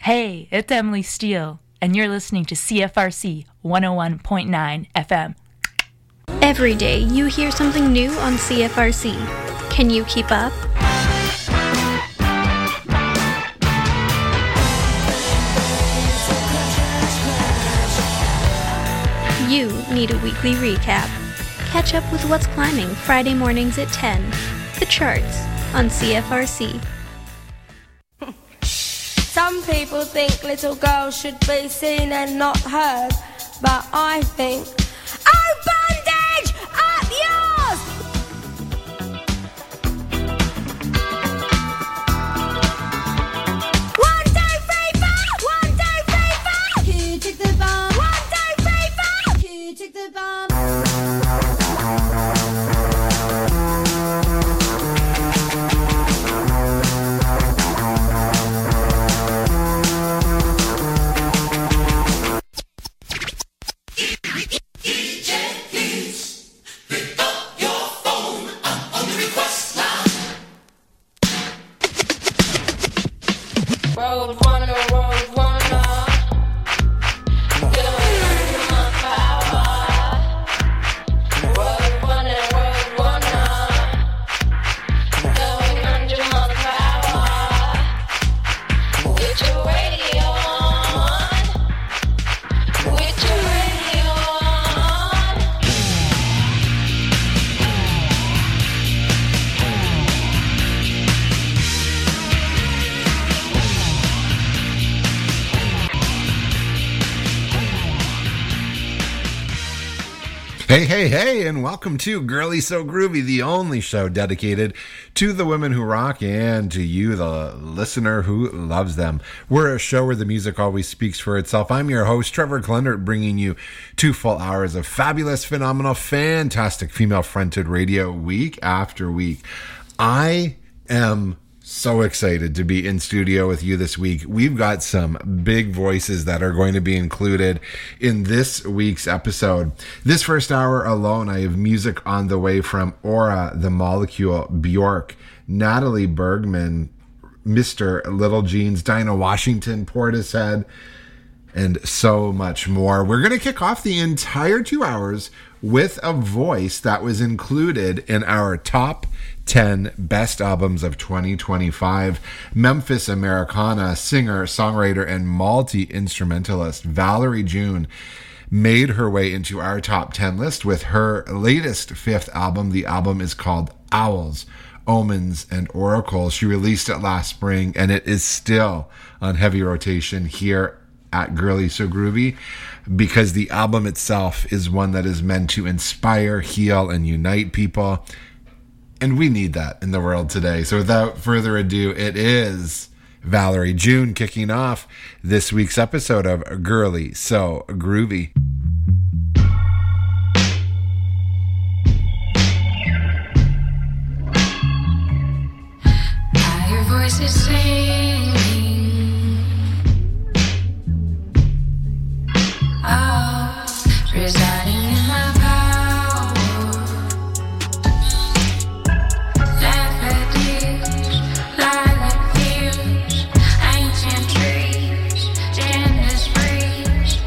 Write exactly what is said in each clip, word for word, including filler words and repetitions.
Hey, it's Emily Steele, and you're listening to C F R C one oh one point nine F M. Every day you hear something new on C F R C. Can you keep up? You need a weekly recap. Catch up with what's climbing Friday mornings at ten. The charts on C F R C. Some people think little girls should be seen and not heard, but I think, oh, bondage, up yours! One, two, three, four! One, two, three, four! Who took the bomb? One, two, three, four! Who took the bomb? Hey, hey, hey, and welcome to Girly So Groovy, the only show dedicated to the women who rock and to you, the listener who loves them. We're a show where the music always speaks for itself. I'm your host, Trevor Glendert, bringing you two full hours of fabulous, phenomenal, fantastic female-fronted radio week after week. I am so excited to be in studio with you this week. We've got some big voices that are going to be included in this week's episode. This first hour alone, I have music on the way from Aura, The Molecule, Bjork, Natalie Bergman, Mister Little Jeans, Dinah Washington, Portishead, and so much more. We're going to kick off the entire two hours with a voice that was included in our top ten best albums of twenty twenty-five. Memphis Americana singer, songwriter, and multi-instrumentalist Valerie June made her way into our top ten list with her latest fifth album. The album is called Owls, Omens, and Oracles. She released it last spring, and it is still on heavy rotation here at Girly So Groovy, because the album itself is one that is meant to inspire, heal, and unite people. And we need that in the world today. So without further ado, it is Valerie June kicking off this week's episode of Girly So Groovy. I hear voices singing. Oh, residing in my power. Lilac fields, ancient trees, gender breeze.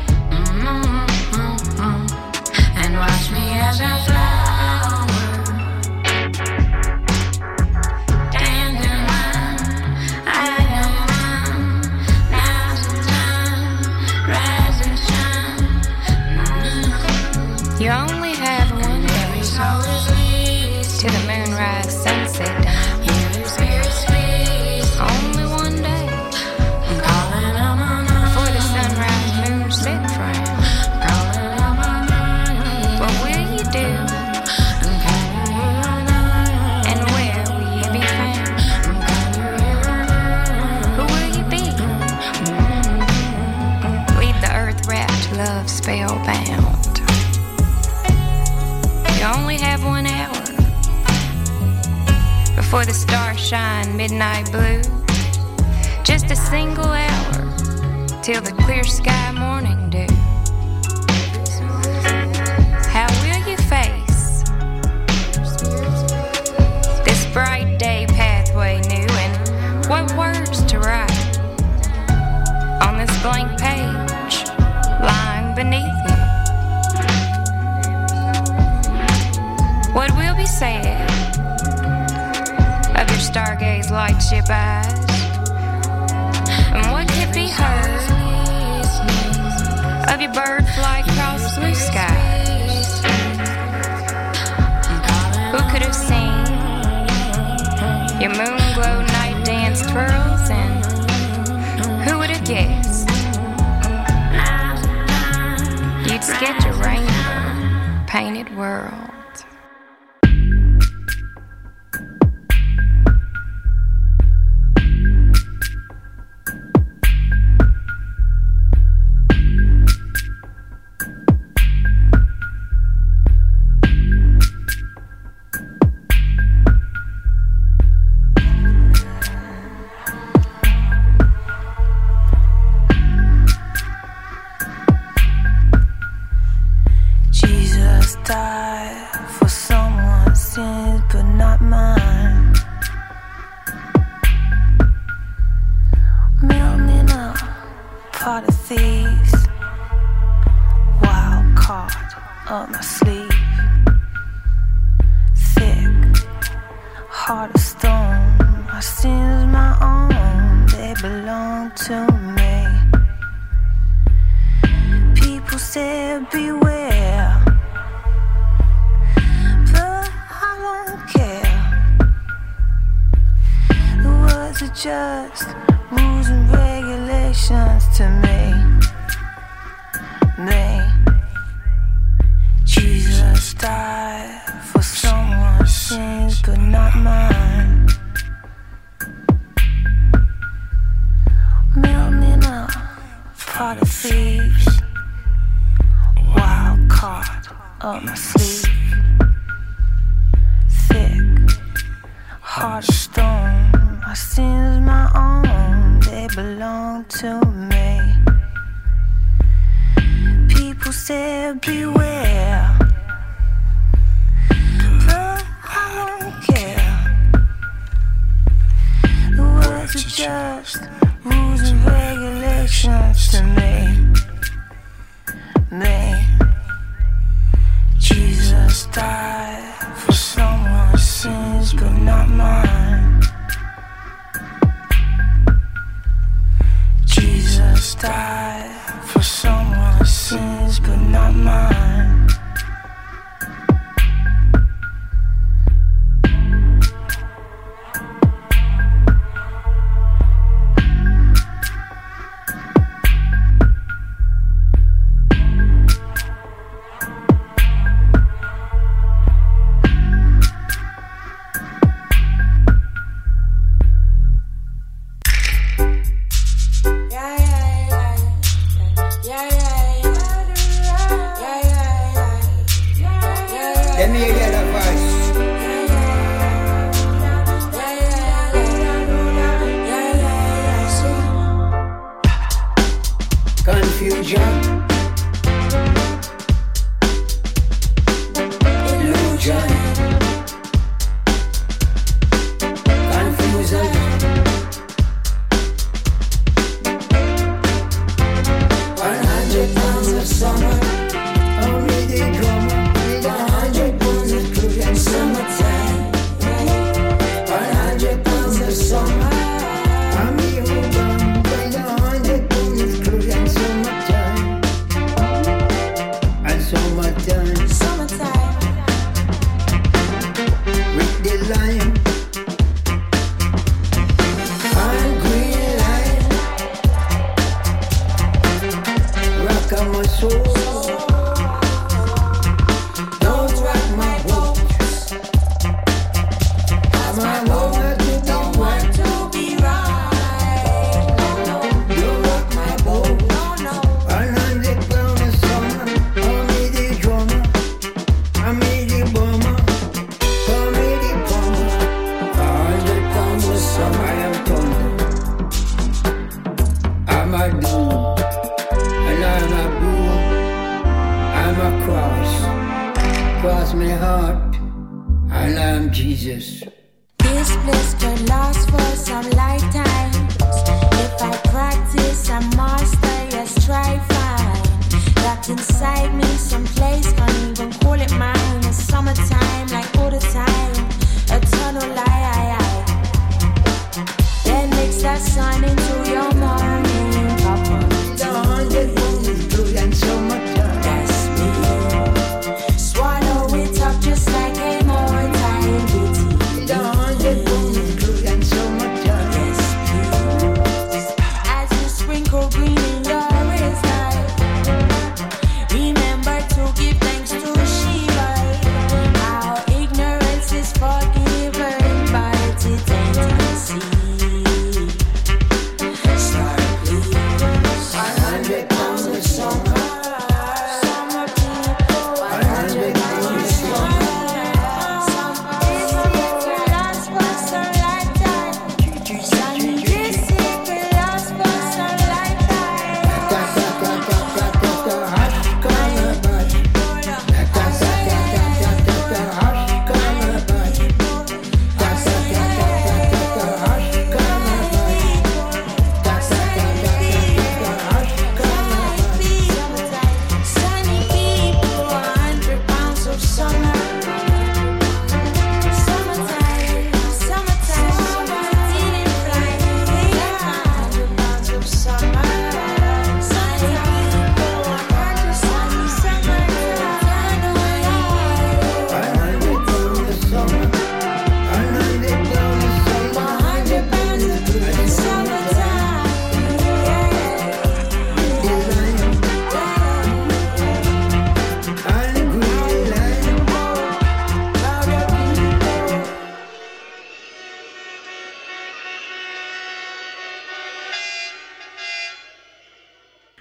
before the stars shine midnight blue. Just a single hour till the clear sky morning dew. How will you face this bright day pathway new, and what words to write lightship eyes. And what could be heard of your bird flight across blue skies? Who could have seen your moon glow night dance twirls? And who would have guessed you'd sketch a rainbow painted world?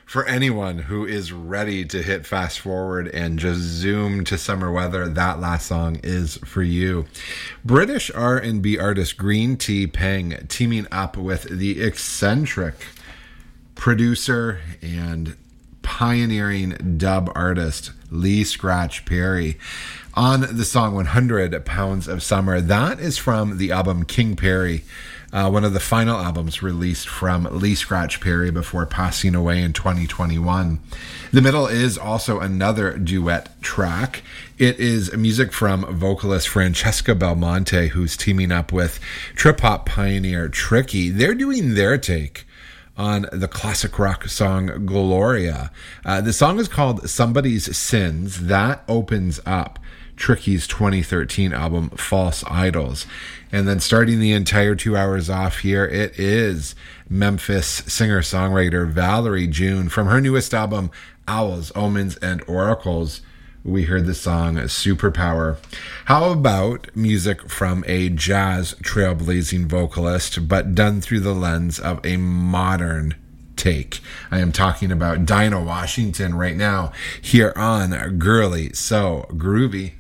For anyone who is ready to hit fast forward and just zoom to summer weather, that last song is for you. British R and B artist Green Tea Peng teaming up with the eccentric producer and pioneering dub artist Lee Scratch Perry on the song one hundred Pounds of Summer. That is from the album King Perry, Uh, one of the final albums released from Lee Scratch Perry before passing away in twenty twenty-one. The middle is also another duet track. It is music from vocalist Francesca Belmonte, who's teaming up with trip-hop pioneer Tricky. They're doing their take on the classic rock song Gloria. Uh, the song is called Somebody's Sins. That opens up Tricky's twenty thirteen album False Idols. And then starting the entire two hours off here, it is Memphis singer-songwriter Valerie June from her newest album Owls, Omens, and Oracles. We heard the song Superpower. How about music from a jazz trailblazing vocalist, but done through the lens of a modern take? I am talking about Dinah Washington right now here on Girly So Groovy.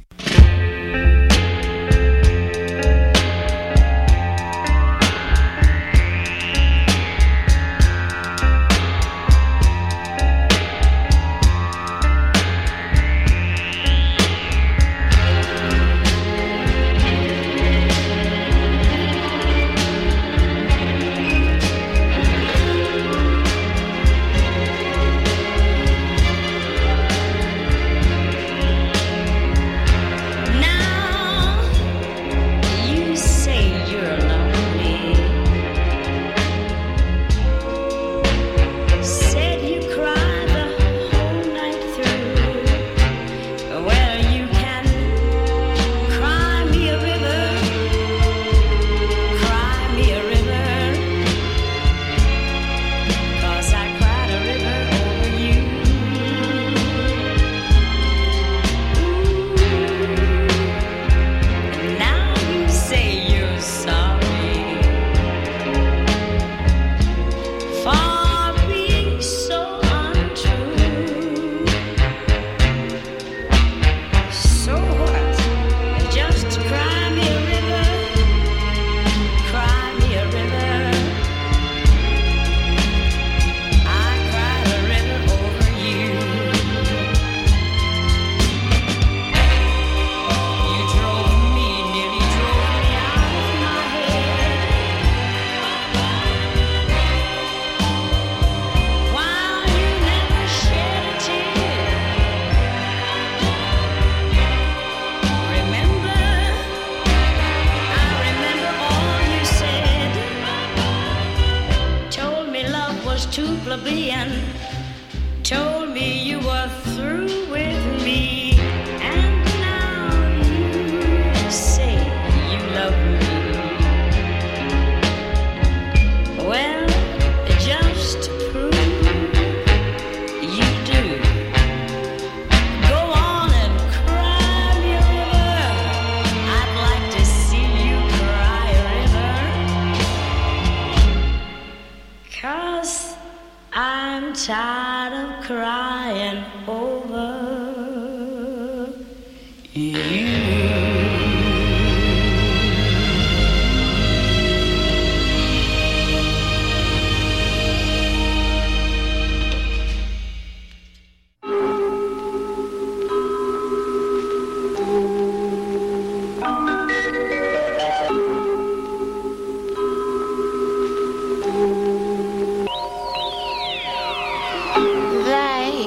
They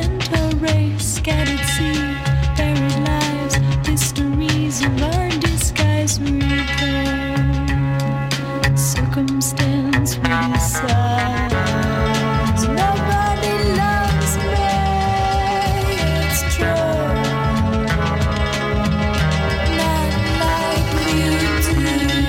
mental race, scattered seed, buried lives, histories of undisguised repair. Circumstance we decide. Nobody loves me, it's true. Not like you do.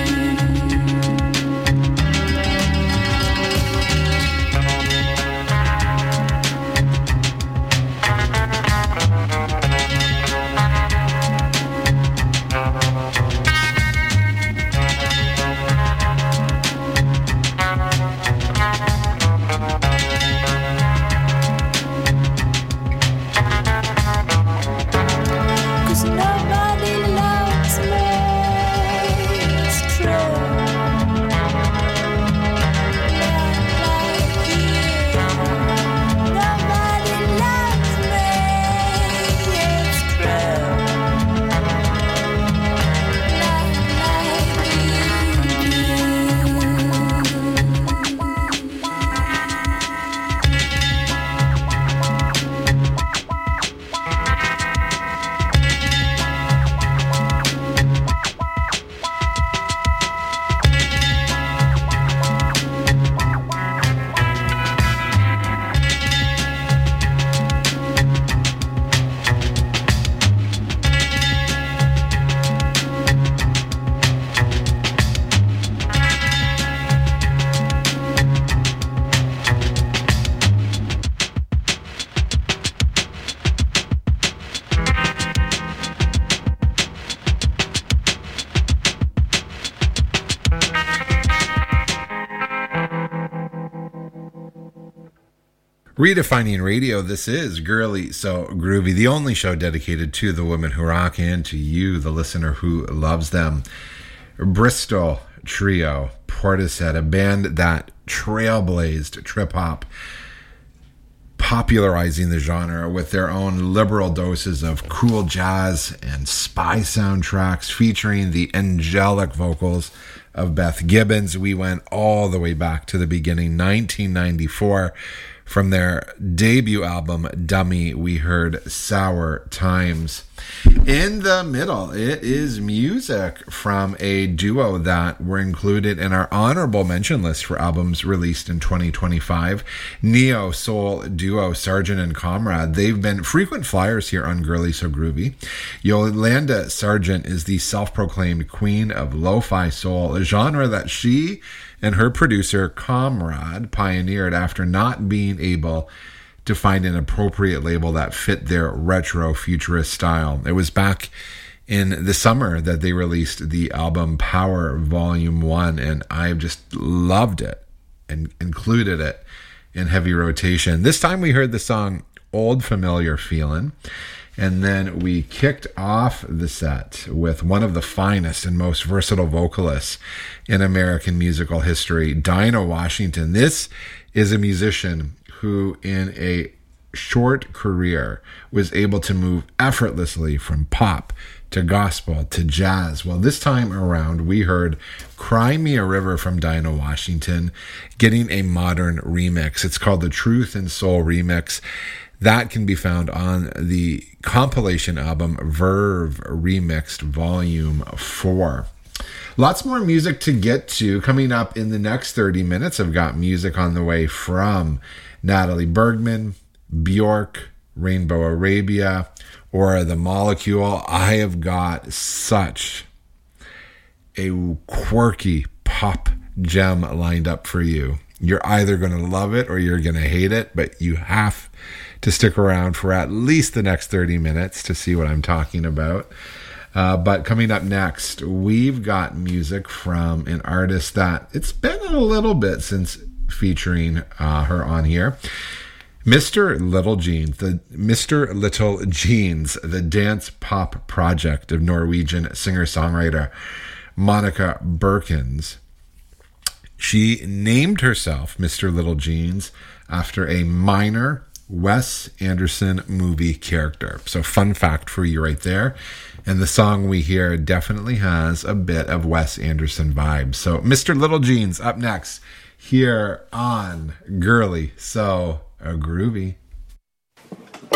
Redefining radio, this is Girly So Groovy, the only show dedicated to the women who rock and to you, the listener who loves them. Bristol trio, Portishead, a band that trailblazed trip-hop, popularizing the genre with their own liberal doses of cool jazz and spy soundtracks featuring the angelic vocals of Beth Gibbons. We went all the way back to the beginning, nineteen ninety-four. From their debut album, Dummy, we heard Sour Times. In the middle, it is music from a duo that were included in our honorable mention list for albums released in twenty twenty-five. Neo-soul duo Sargent and Comrade. They've been frequent flyers here on Girly So Groovy. Yolanda Sargent is the self-proclaimed queen of lo-fi soul, a genre that she and her producer, Comrade, pioneered after not being able to find an appropriate label that fit their retro futurist style. It was back in the summer that they released the album Power Volume one, and I've just loved it and included it in heavy rotation. This time we heard the song Old Familiar Feelin', and then we kicked off the set with one of the finest and most versatile vocalists in American musical history, Dinah Washington. This is a musician who, in a short career, was able to move effortlessly from pop to gospel to jazz. Well, this time around, we heard Cry Me a River from Dinah Washington getting a modern remix. It's called the Truth and Soul Remix. That can be found on the compilation album Verve Remixed Volume four. Lots more music to get to. Coming up in the next thirty minutes, I've got music on the way from Natalie Bergman, Bjork, Rainbow Arabia, or The Molecule. I have got such a quirky pop gem lined up for you. You're either going to love it or you're going to hate it, but you have to stick around for at least the next thirty minutes to see what I'm talking about. Uh, but coming up next, we've got music from an artist that it's been a little bit since featuring uh, her on here. Mister Little Jeans, the Mister Little Jeans, the dance pop project of Norwegian singer-songwriter Monica Berkins. She named herself Mister Little Jeans after a minor Wes Anderson movie character. So fun fact for you right there. And the song we hear definitely has a bit of Wes Anderson vibes. So Mister Little Jeans up next here on Girly So Groovy.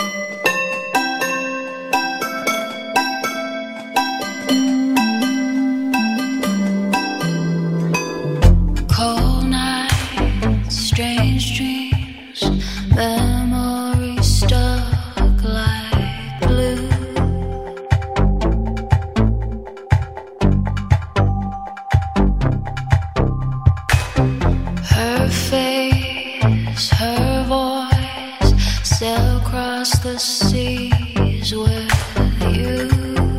seas with you.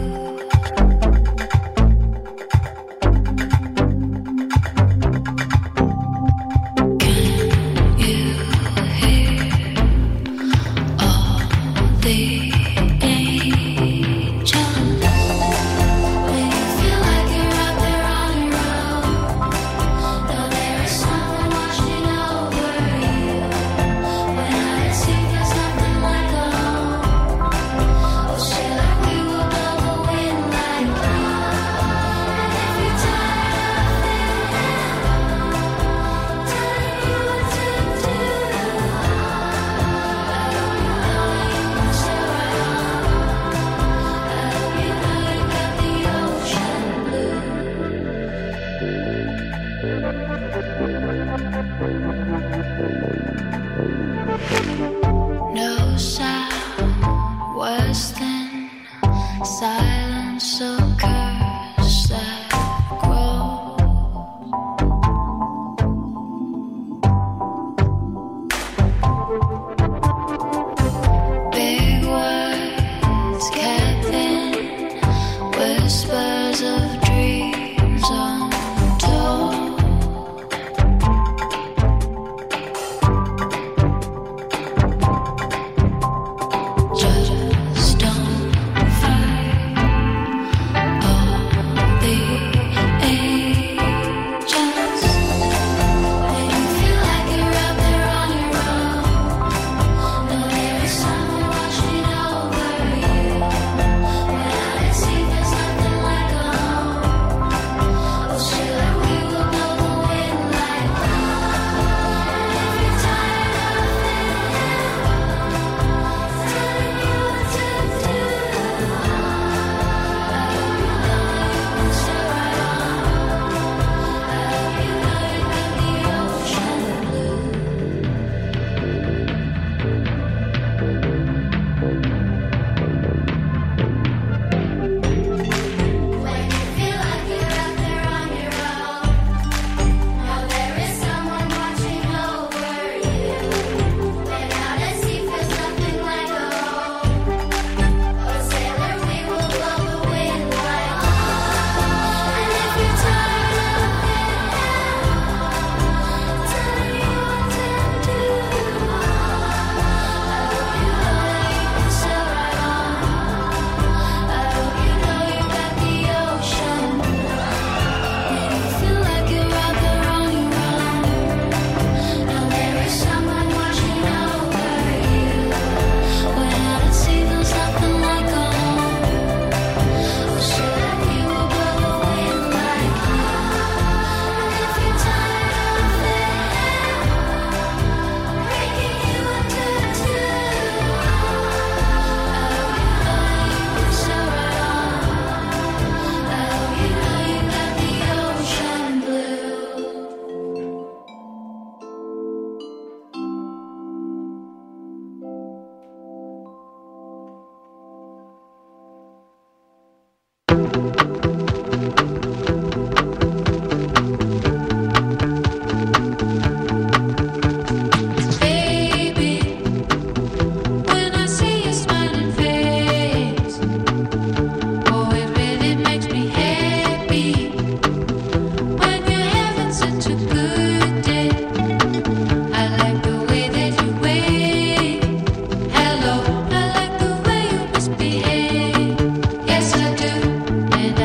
No sound worse than silence or curse that grows. Big words kept in whispers of dreams untold. Just don't fight all the angels. When you feel like you're out there on your own, know there is someone watching over you. When out at sea, there's nothing like a home. Oh, sailor, we will know the wind like home. And if you're tired of telling you what to do, I hope you know you can stay right on. I hope you know you got the ocean blue. When you feel like you're out there on your own, know there is someone watching over you. When out at sea feels nothing like a home. Oh, sailor, we will blow the wind like home. And if you're tired of telling you what to do, I hope you know you can stay right on. I hope you know you got the ocean blue. When you feel like you're out there on your own, know there is someone watching over you. When out at sea, there's nothing like a home. Oh, sailor, we will blow the wind like home. And if you're tired of breaking you into two, I hope you know you can stay right on. I hope you know you got the ocean blue. Baby, when I see your smiling face, oh, it really makes me happy. When you're having such a good day, I like the way that you wave. Hello, I like the way you misbehave. Yes, I do, and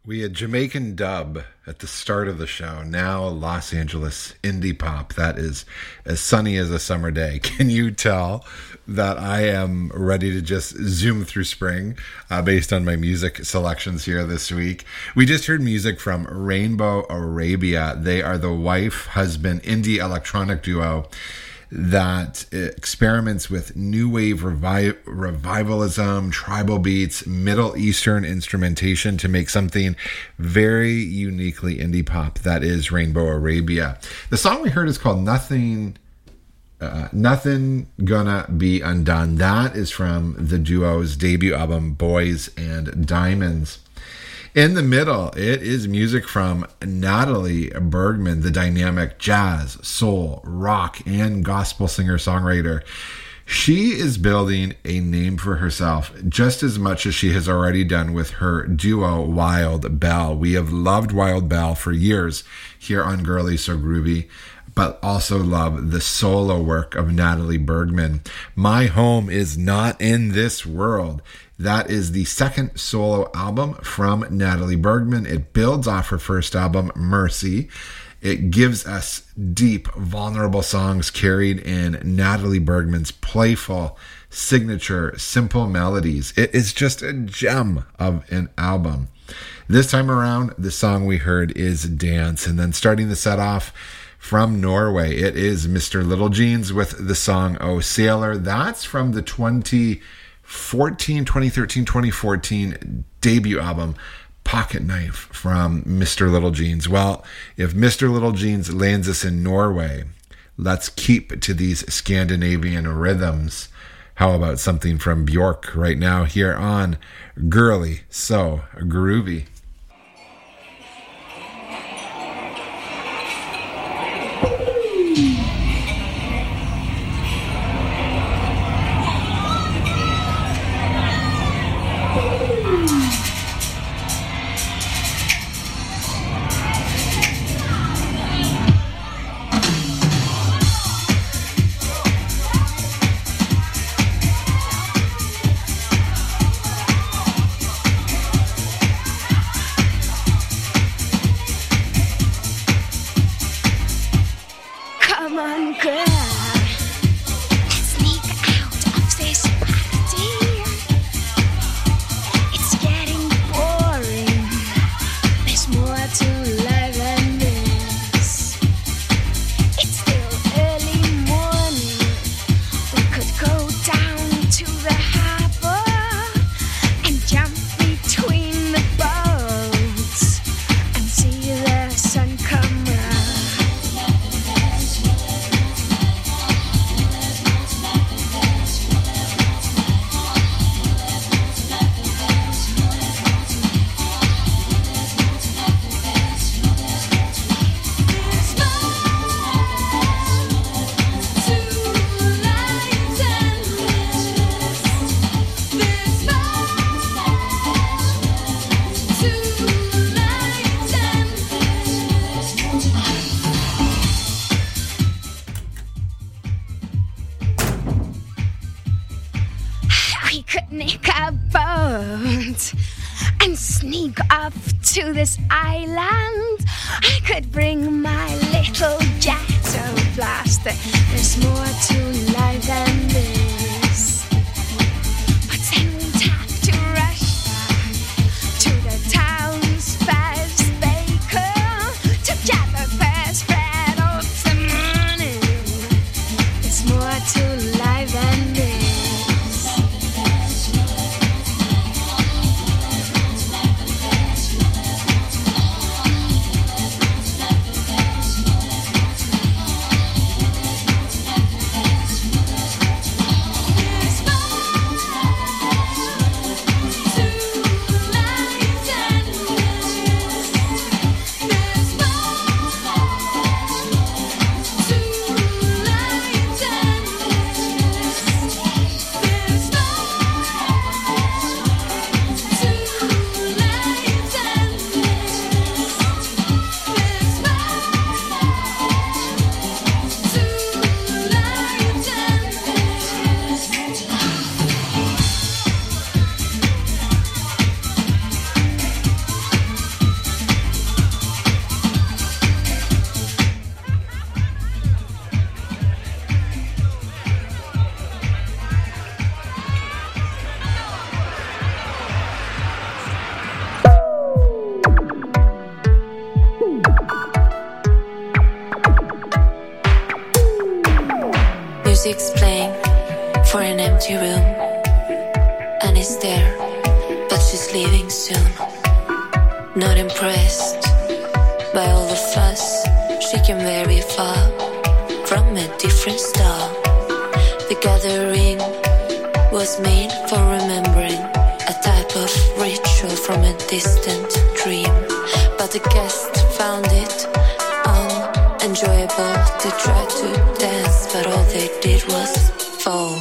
We had Jamaican dub at the start of the show. Now Los Angeles indie pop. That is as sunny as a summer day. Can you tell that I am ready to just zoom through spring uh, based on my music selections here this week? We just heard music from Rainbow Arabia. They are the wife-husband indie electronic duo that experiments with new wave revi- revivalism, tribal beats, Middle Eastern instrumentation to make something very uniquely indie pop. That is Rainbow Arabia. The song we heard is called Nothing uh, Nothing Gonna Be Undone. That is from the duo's debut album, Boys and Diamonds. In the middle, it is music from Natalie Bergman, the dynamic jazz, soul, rock, and gospel singer-songwriter. She is building a name for herself just as much as she has already done with her duo, Wild Belle. We have loved Wild Belle for years here on Girly So Groovy, but also love the solo work of Natalie Bergman. My Home Is Not in This World. That is the second solo album from Natalie Bergman. It builds off her first album, Mercy. It gives us deep, vulnerable songs carried in Natalie Bergman's playful, signature, simple melodies. It is just a gem of an album. This time around, the song we heard is Dance. And then starting the set off from Norway, it is Mister Little Jeans with the song Oh Sailor. That's from the twenty fourteen, twenty thirteen, twenty fourteen debut album, Pocket Knife, from Mister Little Jeans. Well, if Mister Little Jeans lands us in Norway, let's keep to these Scandinavian rhythms. How about something from Bjork right now here on Girly So Groovy? To this island, I could bring my little ghetto blaster. There's more to life than this. But then we'd have to rush back to the town's best baker to get the first bread of the morning. There's more to life than this. music's playing for an empty room. And it's there, but she's leaving soon. Not impressed by all the fuss, she came very far from a different star. The gathering was made for remembering a type of ritual from a distant dream. But the guest found it unenjoyable to try to dance, but all they did was fall.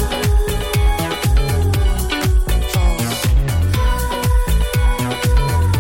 Fall.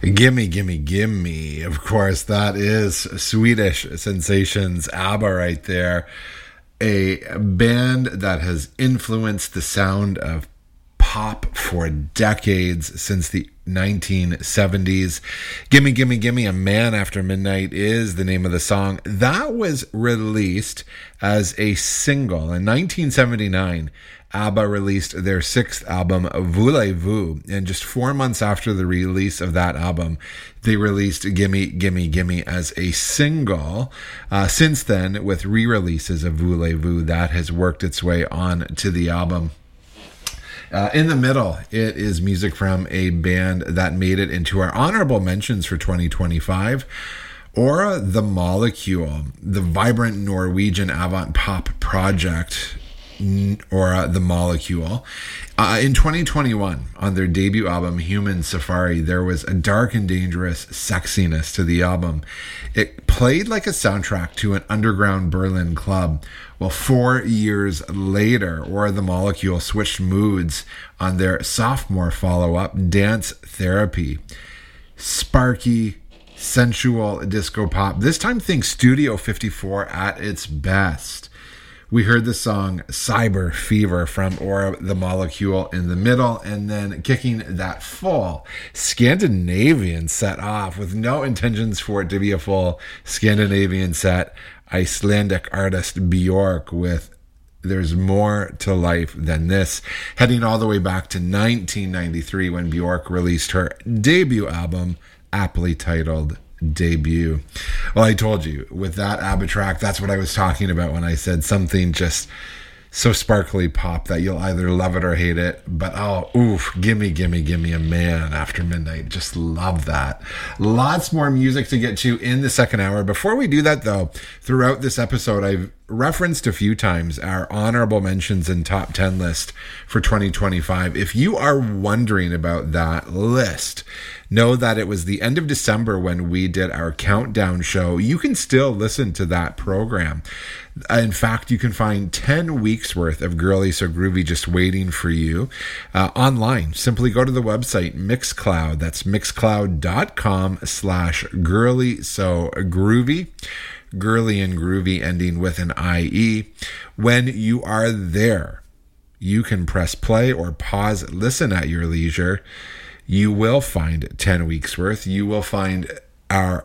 Gimme, gimme, gimme. Of course, that is Swedish sensations ABBA right there. A band that has influenced the sound of pop for decades, since the nineteen seventies. Gimme, Gimme, Gimme, A Man After Midnight is the name of the song. That was released as a single in nineteen seventy-nine. ABBA released their sixth album, Voulez-Vous, and just four months after the release of that album, they released Gimme, Gimme, Gimme as a single. Uh, since then, with re-releases of Voulez-Vous, that has worked its way on to the album. Uh, in the middle, it is music from a band that made it into our honorable mentions for twenty twenty-five. Aura the Molecule, the vibrant Norwegian avant-pop project, Aura the Molecule. Uh, in twenty twenty-one, on their debut album, Human Safari, there was a dark and dangerous sexiness to the album. It played like a soundtrack to an underground Berlin club. Well, four years later, Aura the Molecule switched moods on their sophomore follow-up, Dance Therapy. Sparky, sensual disco pop. This time, think Studio fifty-four at its best. We heard the song Cyber Fever from Aura the Molecule in the middle, and then kicking that full Scandinavian set off with no intentions for it to be a full Scandinavian set, Icelandic artist Björk with There's More to Life Than This, heading all the way back to nineteen ninety-three when Björk released her debut album, aptly titled Debut. Well, I told you, with that ABBA track, that's what I was talking about when I said something just so sparkly pop that you'll either love it or hate it. But oh, oof, gimme, gimme, gimme A Man After Midnight. Just love that. Lots more music to get to in the second hour. Before we do that, though, throughout this episode, I've referenced a few times our honorable mentions and top ten list for twenty twenty-five. If you are wondering about that list, know that it was the end of December when we did our countdown show. You can still listen to that program. In fact, you can find ten weeks worth of Girly So Groovy just waiting for you uh, online. Simply go to the website Mixcloud. That's mixcloud.com slash Girly So Groovy. Girly and groovy ending with an I E. When you are there, you can press play or pause, listen at your leisure. You will find ten weeks worth. You will find our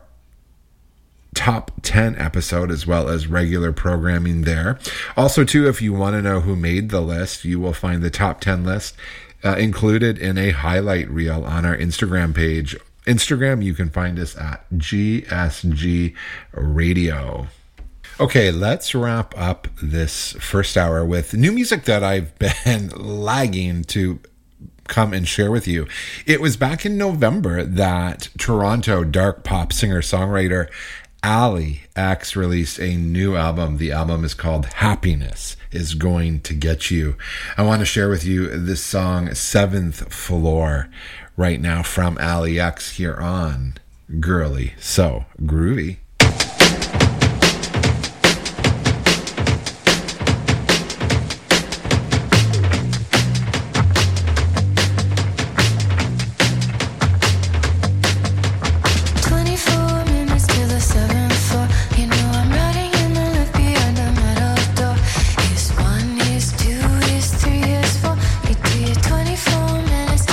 top ten episode as well as regular programming there. Also, too, if you want to know who made the list, you will find the top ten list uh, included in a highlight reel on our Instagram page. Instagram, you can find us at G S G Radio. Okay, let's wrap up this first hour with new music that I've been lagging to come and share with you. It was back in November that Toronto dark pop singer-songwriter Ali X released a new album. The album is called Happiness Is Going to Get You. I want to share with you this song, Seventh Floor, right now from Ali X here on Girly So Groovy.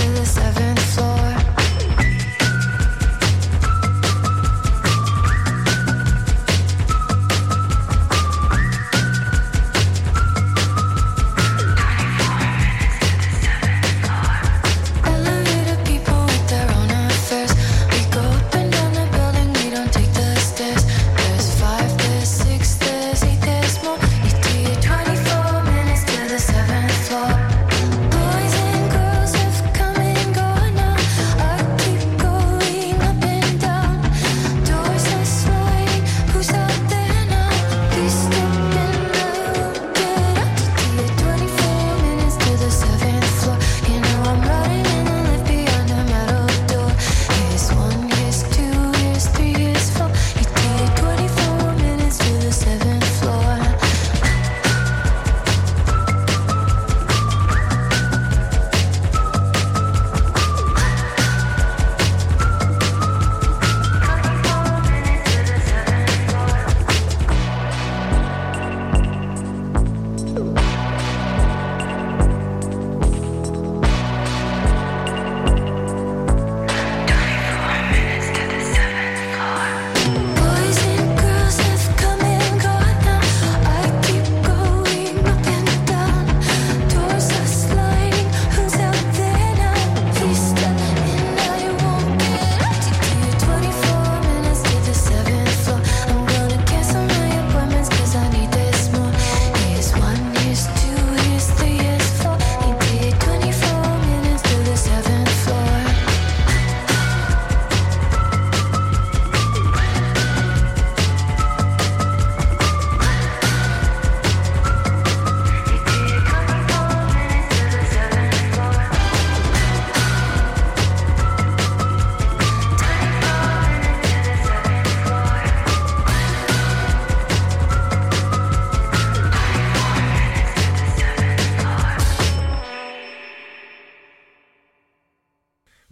Twenty-four minutes to the seventh floor.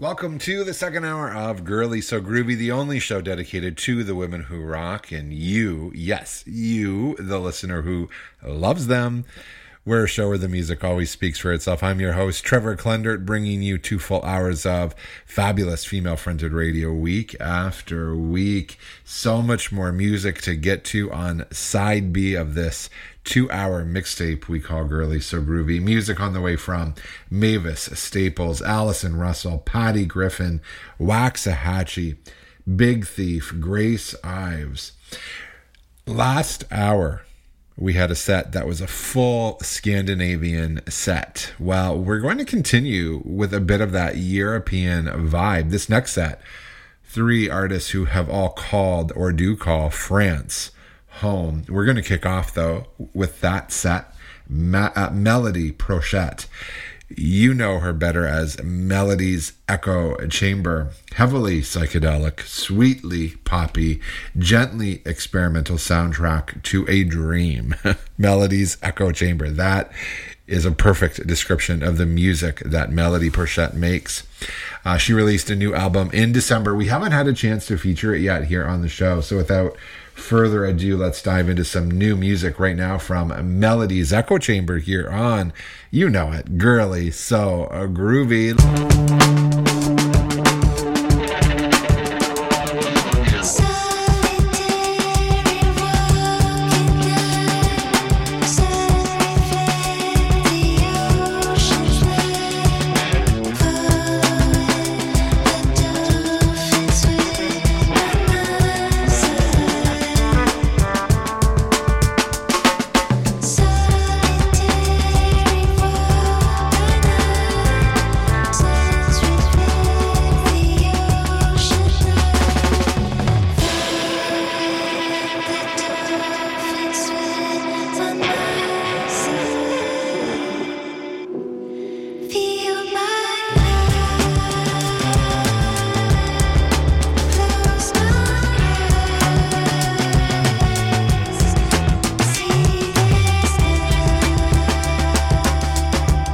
Welcome to the second hour of Girly So Groovy, the only show dedicated to the women who rock and you, yes, you, the listener who loves them. We're a show where the music always speaks for itself. I'm your host, Trevor Klendert, bringing you two full hours of fabulous female-fronted radio week after week. So much more music to get to on side B of this two-hour mixtape we call Girly So Groovy. Music on the way from Mavis Staples, Allison Russell, Patty Griffin, Waxahachie, Big Thief, Grace Ives. Last hour, we had a set that was a full Scandinavian set. Well, we're going to continue with a bit of that European vibe. This next set, three artists who have all called or do call France home. We're going to kick off, though, with that set, Ma- uh, Melody Prochette. You know her better as Melody's Echo Chamber. Heavily psychedelic, sweetly poppy, gently experimental soundtrack to a dream. Melody's Echo Chamber. That is a perfect description of the music that Melody Prochette makes. Uh, she released a new album in December. We haven't had a chance to feature it yet here on the show, so without further ado, let's dive into some new music right now from Melody's Echo Chamber here on, you know it, Girly So Groovy.